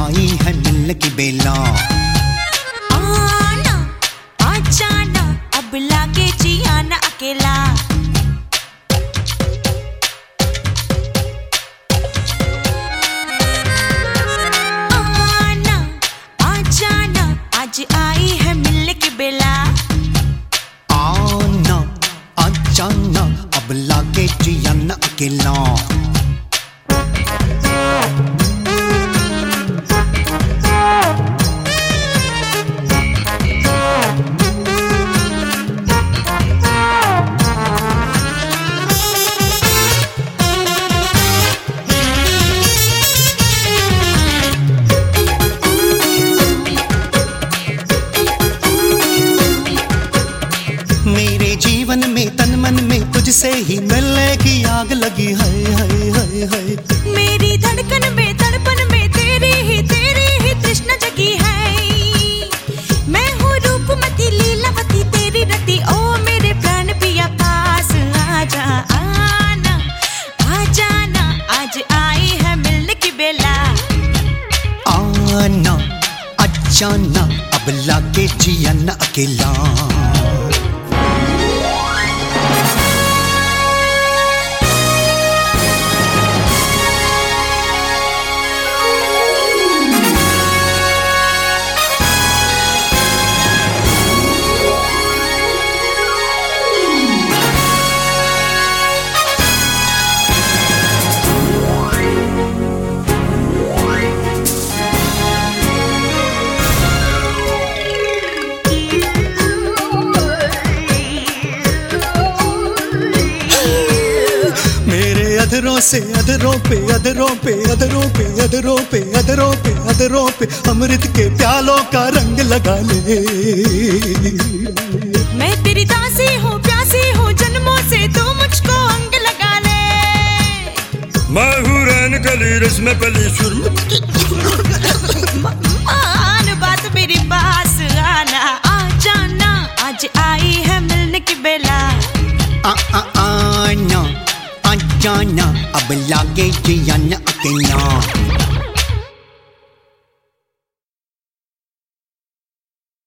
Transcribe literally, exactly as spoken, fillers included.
आई है मिलने की बेला। आना आ जाना अब लागे जियाना अकेला। आना आ जाना आज आई है मिलने की बेला। आना आ जाना अब लागे जियाना अकेला। मेरे जीवन में तन मन में तुझसे ही मिलने की आग लगी है, है, है, है। मेरी धड़कन में तड़पन में तेरी ही तेरी ही तृष्णा जगी है। मैं हूँ रूपमती लीलावती तेरी रति, ओ मेरे प्राण पिया पास आजा। आना आ जाना आज आई है मिलने की बेला। आना आ जाना अब लागे जियाना अकेला। अधरों से अधरों पे अधरों पे अधरों पे अधरों पे अधरों पे अधरों पे अमृत के प्यालों का रंग लगा ले। मैं तेरी दासी हूँ प्यासी हूँ जन्मों से तू मुझको अंग लगा ले। मैं हूँ रैन कली रस्म पली सुर मान बात मेरी पास आना आ जाना आज आई है मिलने की बेला। आ आ आना आ जाना अब लागे जियाना अकेला।